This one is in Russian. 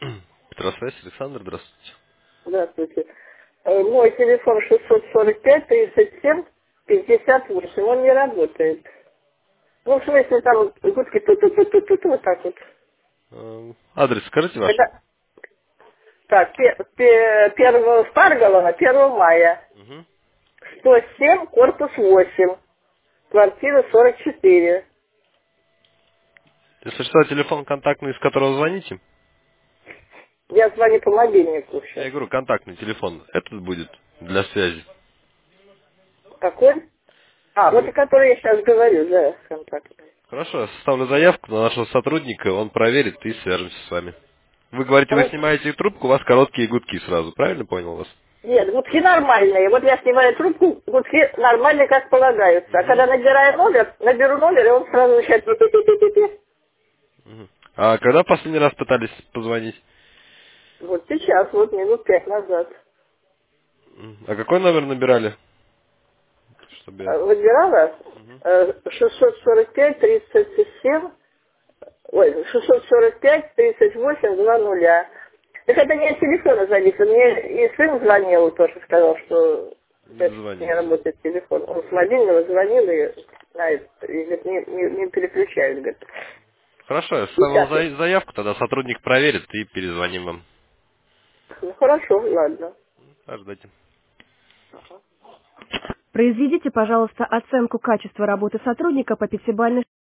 Петросвязь, Александр, здравствуйте. Здравствуйте. Мой телефон 645-37-58. Он не работает. Ну, в смысле, там вот гудки тут вот так вот. Адрес скажите ваш. Когда... Так, первого Старголова, 1 мая. Угу. 107, корпус 8. Квартира 44. Если что, телефон контактный, с которого звоните. Я звоню по мобильнику Я сейчас. говорю, контактный телефон. Этот будет для связи. Какой? А, вот о которой я сейчас говорю, да, контактный. Хорошо, я составлю заявку на нашего сотрудника, он проверит и свяжемся с вами. Вы говорите, вы Хорошо. снимаете трубку, у вас короткие гудки сразу, правильно понял вас? Нет, гудки нормальные. Вот я снимаю трубку, гудки нормальные, как полагаются. А Угу. когда наберу номер, и он сразу начинает пи-пи-пи-пи-пи. Угу. А когда последний раз пытались позвонить? Вот сейчас, вот минут 5 назад. А какой номер набирали? Чтобы я... Выбирала Мгм. 645-37, ой, 645-38-00. Так это не от телефона зависит. Мне и сын звонил, тоже сказал, что Не сейчас не дозвонился. работает телефон. Он с мобильного звонил и знает, и говорит, не переключают, говорит. Хорошо, я составил Сейчас. заявку, тогда сотрудник проверит и перезвоним вам. Ну хорошо, ладно. Ждайте. Произведите, пожалуйста, оценку качества работы сотрудника по пятибалльной